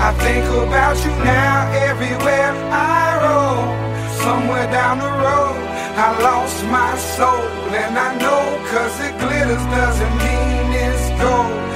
I think about you now everywhere I roam. Somewhere down the road I lost my soul, and I know 'cause it glitters doesn't mean it's gold.